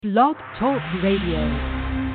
Blog Talk Radio.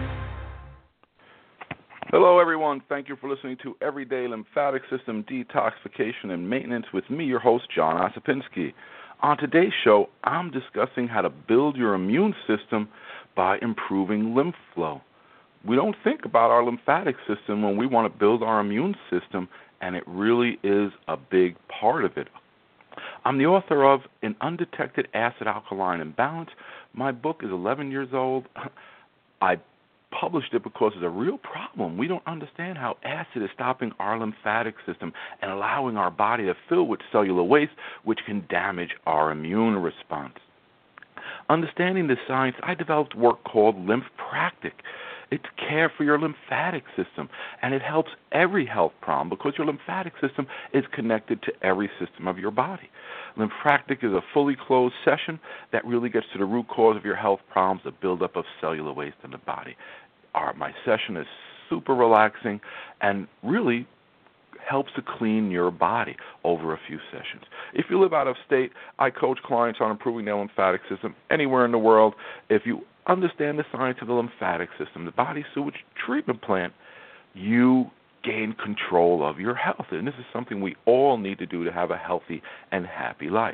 Hello, everyone. Thank you for listening to Everyday Lymphatic System Detoxification and Maintenance with me, your host, John Osipinski. On today's show, I'm discussing how to build your immune system by improving lymph flow. We don't think about our lymphatic system when we want to build our immune system, and it really is a big part of it. I'm the author of An Undetected Acid-Alkaline Imbalance. My book is 11 years old. I published it because it's a real problem. We don't understand how acid is stopping our lymphatic system and allowing our body to fill with cellular waste, which can damage our immune response. Understanding this science, I developed work called Lymphpractic. It's care for your lymphatic system, and it helps every health problem because your lymphatic system is connected to every system of your body. Lymphpractic is a fully closed session that really gets to the root cause of your health problems, the buildup of cellular waste in the body. My session is super relaxing and really helps to clean your body over a few sessions. If you live out of state, I coach clients on improving their lymphatic system anywhere in the world. If you understand the science of the lymphatic system, the body sewage treatment plant, you gain control of your health. And this is something we all need to do to have a healthy and happy life.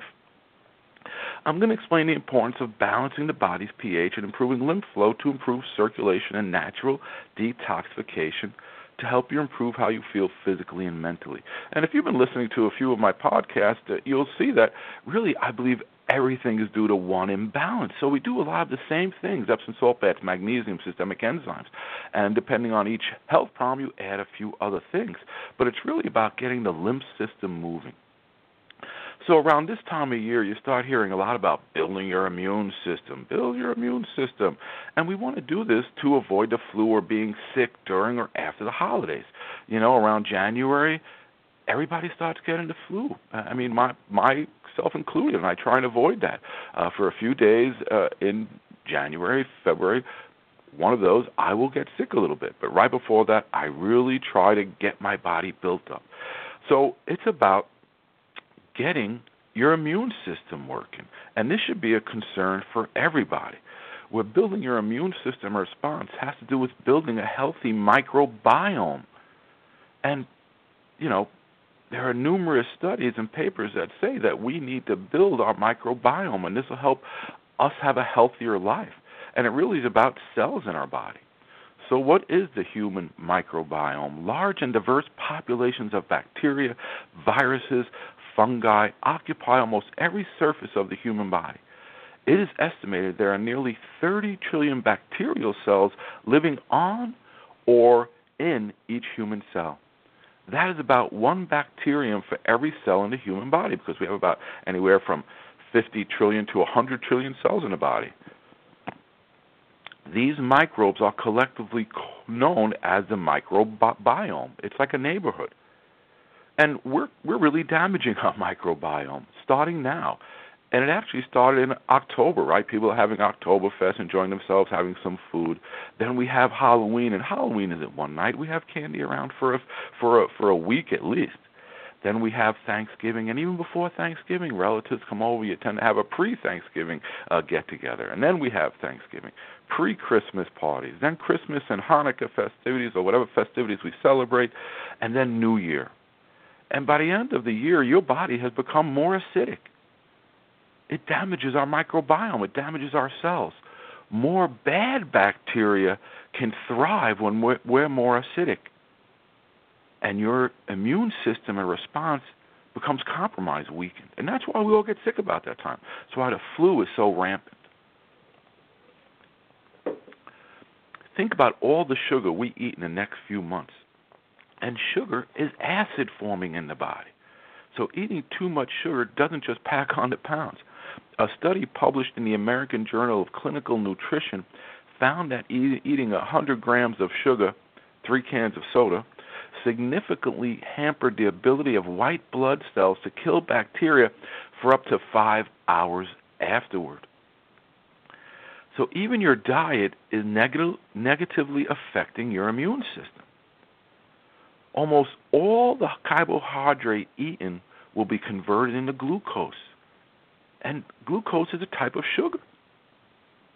I'm going to explain the importance of balancing the body's pH and improving lymph flow to improve circulation and natural detoxification to help you improve how you feel physically and mentally. And if you've been listening to a few of my podcasts, you'll see that really I believe everything is due to one imbalance. So we do a lot of the same things, Epsom salt baths, magnesium, systemic enzymes. And depending on each health problem, you add a few other things. But it's really about getting the lymph system moving. So around this time of year, you start hearing a lot about building your immune system. Build your immune system. And we want to do this to avoid the flu or being sick during or after the holidays. You know, around January, everybody starts getting the flu. I mean, myself included, and I try and avoid that. For a few days in January, February, one of those, I will get sick a little bit. But right before that, I really try to get my body built up. So it's about getting your immune system working. And this should be a concern for everybody. Where building your immune system response has to do with building a healthy microbiome. And, you know, there are numerous studies and papers that say that we need to build our microbiome, and this will help us have a healthier life. And it really is about cells in our body. So what is the human microbiome? Large and diverse populations of bacteria, viruses, fungi occupy almost every surface of the human body. It is estimated there are nearly 30 trillion bacterial cells living on or in each human cell. That is about one bacterium for every cell in the human body, because we have about anywhere from 50 trillion to 100 trillion cells in the body. These microbes are collectively known as the microbiome. It's like a neighborhood. And we're really damaging our microbiome, starting now. And it actually started in October, right? People are having Oktoberfest, enjoying themselves, having some food. Then we have Halloween, and Halloween isn't one night. We have candy around for a week at least. Then we have Thanksgiving, and even before Thanksgiving, relatives come over. You tend to have a pre-Thanksgiving get-together. And then we have Thanksgiving, pre-Christmas parties, then Christmas and Hanukkah festivities or whatever festivities we celebrate, and then New Year. And by the end of the year, your body has become more acidic. It damages our microbiome. It damages our cells. More bad bacteria can thrive when we're more acidic. And your immune system and response becomes compromised, weakened. And that's why we all get sick about that time. That's why the flu is so rampant. Think about all the sugar we eat in the next few months. And sugar is acid forming in the body. So eating too much sugar doesn't just pack on the pounds. A study published in the American Journal of Clinical Nutrition found that eating 100 grams of sugar, 3 cans of soda, significantly hampered the ability of white blood cells to kill bacteria for up to 5 hours afterward. So even your diet is negatively affecting your immune system. Almost all the carbohydrate eaten will be converted into glucose. And glucose is a type of sugar.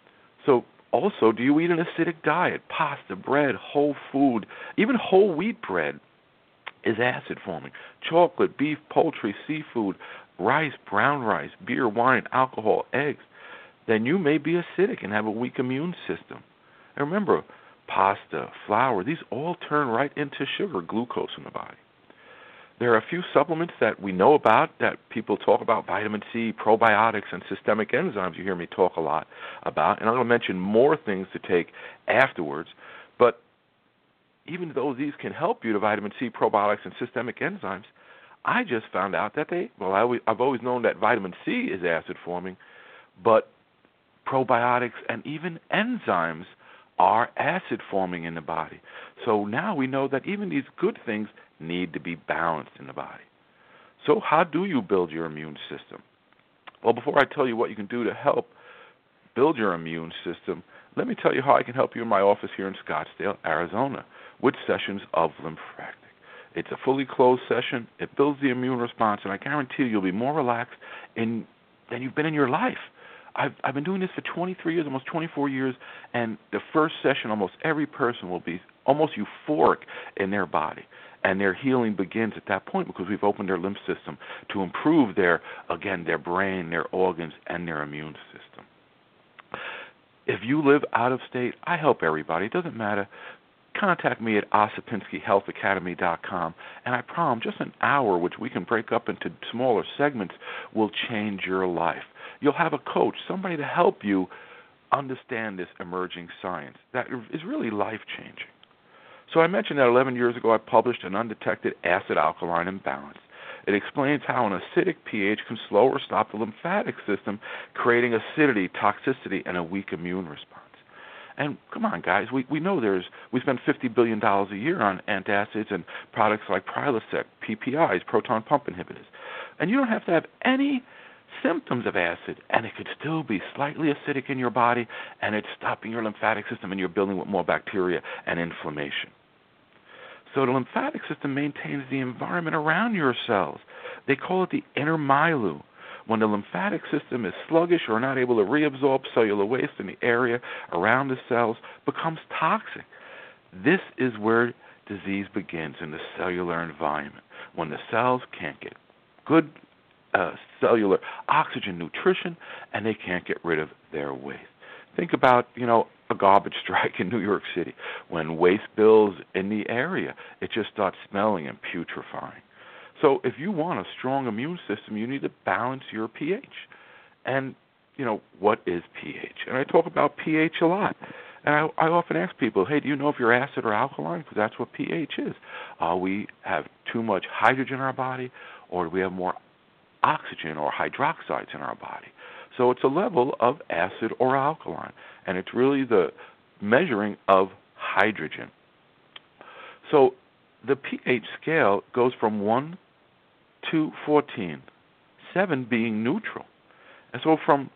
So also, do you eat an acidic diet? Pasta, bread, whole food, even whole wheat bread is acid forming. Chocolate, beef, poultry, seafood, rice, brown rice, beer, wine, alcohol, eggs. Then you may be acidic and have a weak immune system. And remember, pasta, flour, these all turn right into sugar, glucose in the body. There are a few supplements that we know about that people talk about, vitamin C, probiotics, and systemic enzymes. You hear me talk a lot about, and I'm going to mention more things to take afterwards. But even though these can help you, the vitamin C, probiotics, and systemic enzymes, I just found out that I've always known that vitamin C is acid-forming, but probiotics and even enzymes are acid-forming in the body. So now we know that even these good things need to be balanced in the body. So how do you build your immune system? Well, before I tell you what you can do to help build your immune system, let me tell you how I can help you in my office here in Scottsdale, Arizona, with sessions of Lymphactic. It's a fully closed session. It builds the immune response, and I guarantee you'll be more relaxed than you've been in your life. I've been doing this for 23 years, almost 24 years, and the first session, almost every person will be almost euphoric in their body. And their healing begins at that point because we've opened their lymph system to improve their brain, their organs, and their immune system. If you live out of state, I help everybody. It doesn't matter. Contact me at OssipinskiHealthAcademy.com, and I promise just an hour, which we can break up into smaller segments, will change your life. You'll have a coach, somebody to help you understand this emerging science that is really life-changing. So I mentioned that 11 years ago I published an undetected acid-alkaline imbalance. It explains how an acidic pH can slow or stop the lymphatic system, creating acidity, toxicity, and a weak immune response. And come on, guys, we know we spend $50 billion a year on antacids and products like Prilosec, PPIs, proton pump inhibitors. And you don't have to have any symptoms of acid, and it could still be slightly acidic in your body, and it's stopping your lymphatic system, and you're building with more bacteria and inflammation. So the lymphatic system maintains the environment around your cells. They call it the inner milieu. When the lymphatic system is sluggish or not able to reabsorb cellular waste in the area around the cells, becomes toxic. This is where disease begins, in the cellular environment, when the cells can't get good cellular oxygen nutrition, and they can't get rid of their waste. Think about, a garbage strike in New York City. When waste builds in the area, it just starts smelling and putrefying. So if you want a strong immune system, you need to balance your pH. And, what is pH? And I talk about pH a lot. And I often ask people, hey, do you know if you're acid or alkaline? Because that's what pH is. We have too much hydrogen in our body, or do we have more oxygen or hydroxides in our body? So it's a level of acid or alkaline, and it's really the measuring of hydrogen. So the pH scale goes from 1 to 14, 7 being neutral. And so from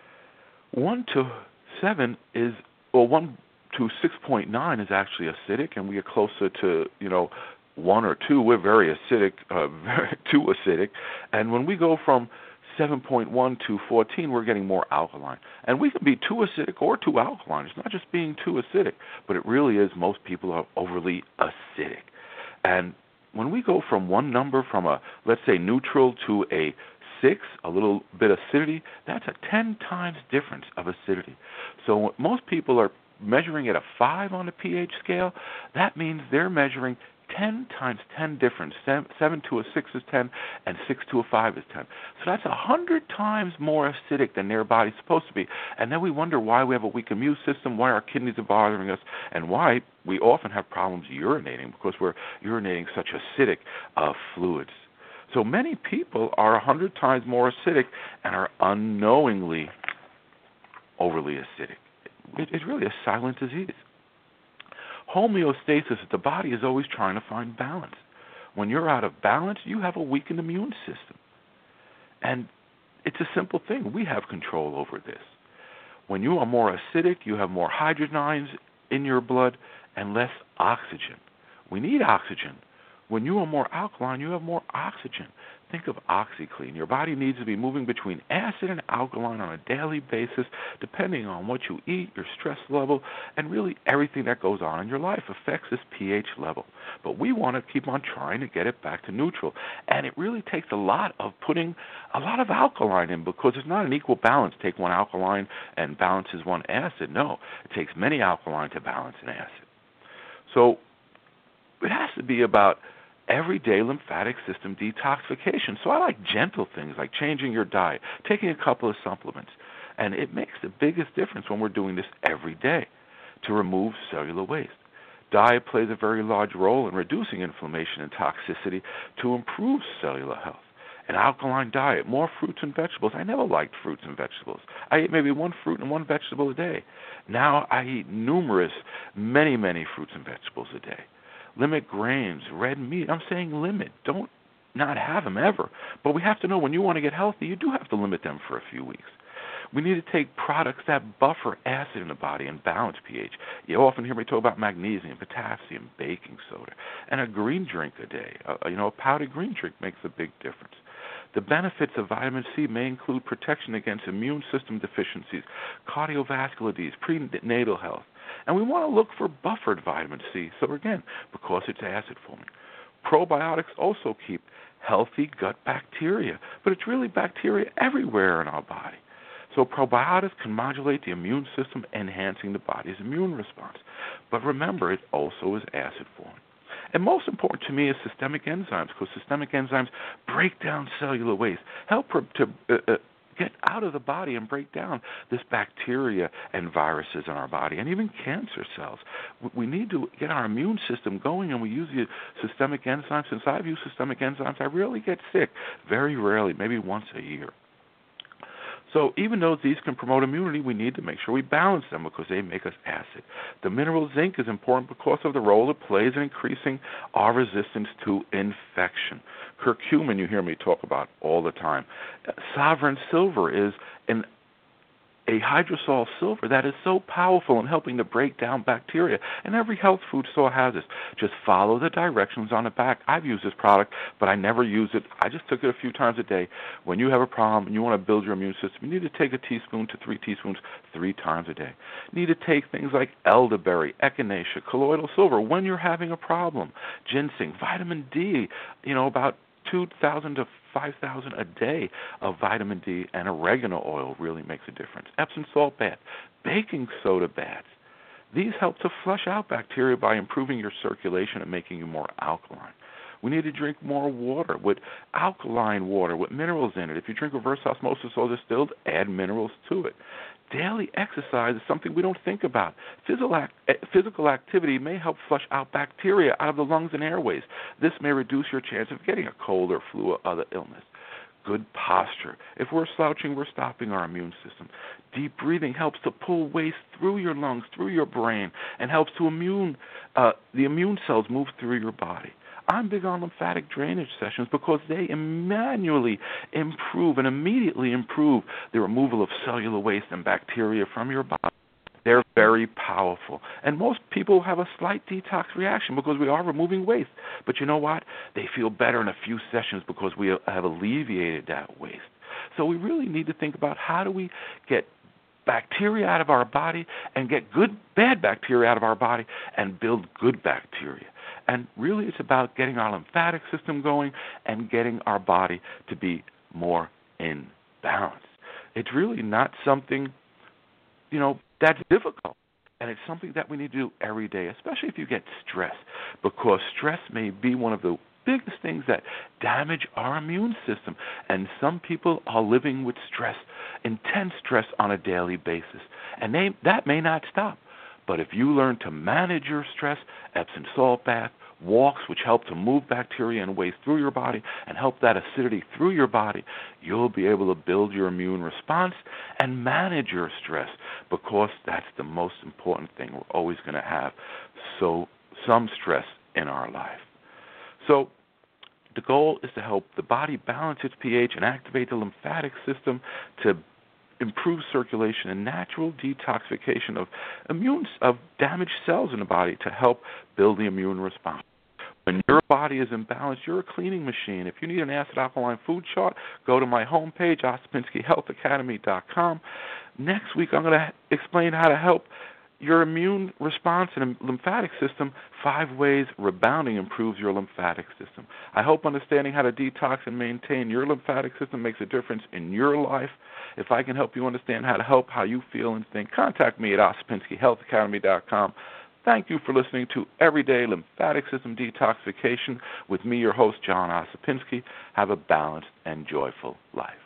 1 to 7 1 to 6.9 is actually acidic, and we are closer to, 1 or 2, we're very acidic, too acidic. And when we go from 7.1 to 14, we're getting more alkaline. And we can be too acidic or too alkaline. It's not just being too acidic, but it really is most people are overly acidic. And when we go from one number, from let's say neutral, to a 6, a little bit acidity, that's a 10 times difference of acidity. So most people are measuring at a 5 on the pH scale. That means they're measuring 10 times 10 difference. 7 to a 6 is 10, and 6 to a 5 is 10. So that's 100 times more acidic than their body's supposed to be. And then we wonder why we have a weak immune system, why our kidneys are bothering us, and why we often have problems urinating, because we're urinating such acidic fluids. So many people are 100 times more acidic and are unknowingly overly acidic. It's really a silent disease. Homeostasis, the body is always trying to find balance. When you're out of balance, you have a weakened immune system. And it's a simple thing. We have control over this. When you are more acidic, you have more hydrogen ions in your blood and less oxygen. We need oxygen. When you are more alkaline, you have more oxygen. think of OxyClean. Your body needs to be moving between acid and alkaline on a daily basis, depending on what you eat, your stress level, and really everything that goes on in your life affects this pH level. But we want to keep on trying to get it back to neutral. And it really takes a lot of putting a lot of alkaline in, because it's not an equal balance. Take one alkaline and balances one acid. No, it takes many alkaline to balance an acid. So it has to be about everyday lymphatic system detoxification. So I like gentle things like changing your diet, taking a couple of supplements. And it makes the biggest difference when we're doing this every day to remove cellular waste. Diet plays a very large role in reducing inflammation and toxicity to improve cellular health. An alkaline diet, more fruits and vegetables. I never liked fruits and vegetables. I ate maybe one fruit and one vegetable a day. Now I eat many fruits and vegetables a day. Limit grains, red meat. I'm saying limit. Don't not have them ever. But we have to know when you want to get healthy, you do have to limit them for a few weeks. We need to take products that buffer acid in the body and balance pH. You often hear me talk about magnesium, potassium, baking soda, and a green drink a day. A powdered green drink makes a big difference. The benefits of vitamin C may include protection against immune system deficiencies, cardiovascular disease, prenatal health. And we want to look for buffered vitamin C, so again, because it's acid forming. Probiotics also keep healthy gut bacteria, but it's really bacteria everywhere in our body. So probiotics can modulate the immune system, enhancing the body's immune response. But remember, it also is acid forming. And most important to me is systemic enzymes, because systemic enzymes break down cellular waste, help to get out of the body and break down this bacteria and viruses in our body, and even cancer cells. We need to get our immune system going, and we use the systemic enzymes. Since I've used systemic enzymes, I rarely get sick, very rarely, maybe once a year. So even though these can promote immunity, we need to make sure we balance them because they make us acid. The mineral zinc is important because of the role it plays in increasing our resistance to infection. Curcumin, you hear me talk about all the time. Sovereign silver is a hydrosol silver that is so powerful in helping to break down bacteria. And every health food store has this. Just follow the directions on the back. I've used this product, but I never use it. I just took it a few times a day. When you have a problem and you want to build your immune system, you need to take a teaspoon to 3 teaspoons 3 times a day. You need to take things like elderberry, echinacea, colloidal silver when you're having a problem. Ginseng, vitamin D, about 2,000 to 5,000 a day of vitamin D, and oregano oil really makes a difference. Epsom salt bath, baking soda baths. These help to flush out bacteria by improving your circulation and making you more alkaline. We need to drink more water with alkaline water with minerals in it. If you drink reverse osmosis or distilled, add minerals to it. Daily exercise is something we don't think about. Physical activity may help flush out bacteria out of the lungs and airways. This may reduce your chance of getting a cold or flu or other illness. Good posture. If we're slouching, we're stopping our immune system. Deep breathing helps to pull waste through your lungs, through your brain, and helps to the immune cells move through your body. I'm big on lymphatic drainage sessions because they immediately improve the removal of cellular waste and bacteria from your body. They're very powerful. And most people have a slight detox reaction because we are removing waste. But you know what? They feel better in a few sessions because we have alleviated that waste. So we really need to think about how do we get bacteria out of our body and get bad bacteria out of our body and build good bacteria. And really it's about getting our lymphatic system going and getting our body to be more in balance. It's really not something, that's difficult. And it's something that we need to do every day, especially if you get stress, because stress may be one of the biggest things that damage our immune system. And some people are living with stress, intense stress on a daily basis. And that may not stop. But if you learn to manage your stress, Epsom salt bath, walks, which help to move bacteria and waste through your body and help that acidity through your body, you'll be able to build your immune response and manage your stress, because that's the most important thing. We're always going to have some stress in our life. So the goal is to help the body balance its pH and activate the lymphatic system to improve circulation and natural detoxification of damaged cells in the body to help build the immune response. When your body is imbalanced, you're a cleaning machine. If you need an acid alkaline food chart, go to my homepage, OsipinskiHealthAcademy.com. Next week, I'm going to explain how to help your immune response and lymphatic system, 5 ways rebounding improves your lymphatic system. I hope understanding how to detox and maintain your lymphatic system makes a difference in your life. If I can help you understand how to help how you feel and think, contact me at OsipinskiHealthAcademy.com. Thank you for listening to Everyday Lymphatic System Detoxification with me, your host, John Osipinski. Have a balanced and joyful life.